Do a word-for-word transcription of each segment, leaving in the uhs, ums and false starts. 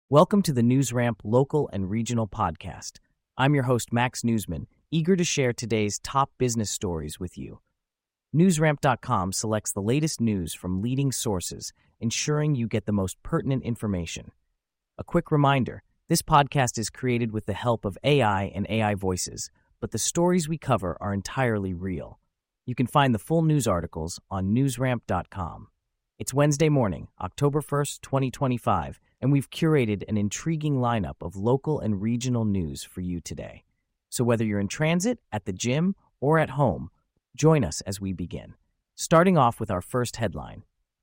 Welcome to the NewsRamp local and regional podcast. I'm your host, Max Newsman, eager to share today's top business stories with you. NewsRamp dot com selects the latest news from leading sources, ensuring you get the most pertinent information. A quick reminder, this podcast is created with the help of A I and A I voices, but the stories we cover are entirely real. You can find the full news articles on NewsRamp dot com. It's Wednesday morning, October first, twenty twenty-five, and we've curated an intriguing lineup of local and regional news for you today. So whether you're in transit, at the gym, or at home, join us as we begin. Starting off with our first headline.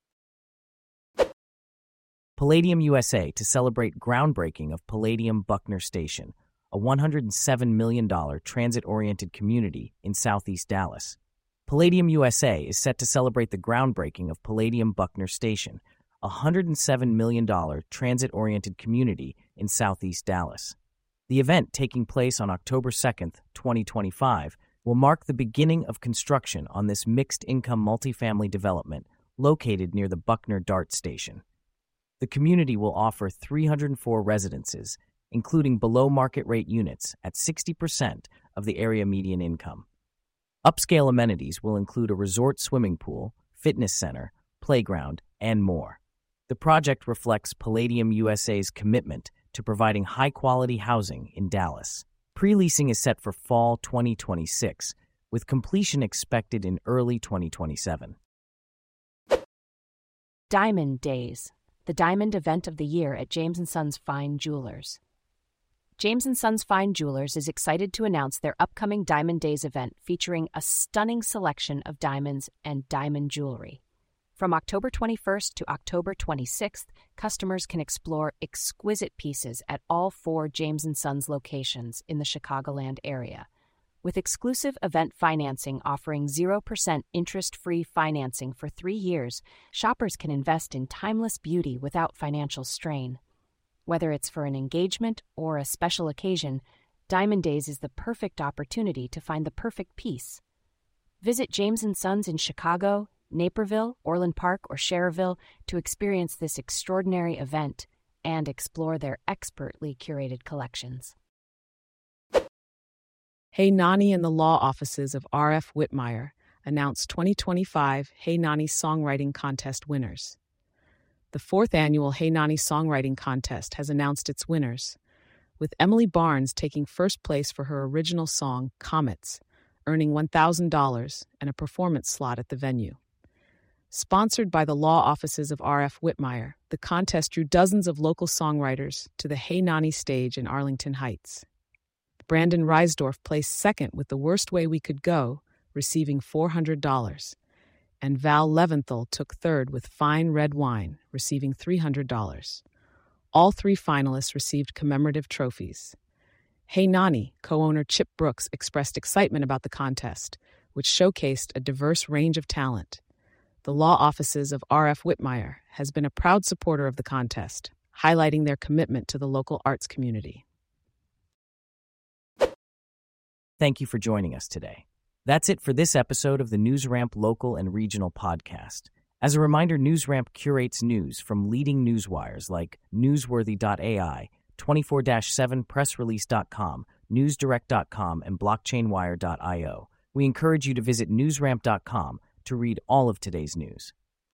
Palladium U S A to celebrate groundbreaking of Palladium Buckner Station, a one hundred seven million dollars transit-oriented community in southeast Dallas. Palladium U S A is set to celebrate the groundbreaking of Palladium Buckner Station, a one hundred seven million dollars transit-oriented community in southeast Dallas. The event, taking place on October second, twenty twenty-five, will mark the beginning of construction on this mixed-income multifamily development located near the Buckner DART station. The community will offer three hundred four residences, including below-market rate units at sixty percent of the area median income. Upscale amenities will include a resort swimming pool, fitness center, playground, and more. The project reflects Palladium U S A's commitment to providing high-quality housing in Dallas. Pre-leasing is set for fall twenty twenty-six, with completion expected in early twenty twenty-seven. Diamond Days, the diamond event of the year at James and Sons Fine Jewelers. James and Sons Fine Jewelers is excited to announce their upcoming Diamond Days event featuring a stunning selection of diamonds and diamond jewelry. From October twenty-first to October twenty-sixth, customers can explore exquisite pieces at all four James and Sons locations in the Chicagoland area. With exclusive event financing offering zero percent interest-free financing for three years, shoppers can invest in timeless beauty without financial strain. Whether it's for an engagement or a special occasion, Diamond Days is the perfect opportunity to find the perfect piece. Visit James and Sons in Chicago, Naperville, Orland Park, or Schererville to experience this extraordinary event and explore their expertly curated collections. Hey Nani and the law offices of R F Whitmire announced twenty twenty-five Hey Nani Songwriting Contest winners. The fourth annual Hey Nani Songwriting Contest has announced its winners, with Emily Barnes taking first place for her original song, Comets, earning one thousand dollars and a performance slot at the venue. Sponsored by the law offices of R F Whitmire, the contest drew dozens of local songwriters to the Hey Nani stage in Arlington Heights. Brandon Reisdorf placed second with The Worst Way We Could Go, receiving four hundred dollars. And Val Leventhal took third with Fine Red Wine, receiving three hundred dollars. All three finalists received commemorative trophies. Hey Nani co-owner Chip Brooks expressed excitement about the contest, which showcased a diverse range of talent. The law offices of R F Whitmire has been a proud supporter of the contest, highlighting their commitment to the local arts community. Thank you for joining us today. That's it for this episode of the NewsRamp local and regional podcast. As a reminder, NewsRamp curates news from leading newswires like newsworthy dot A I, twenty-four seven press release dot com, newsdirect dot com, and blockchain wire dot io. We encourage you to visit newsramp dot com to read all of today's news.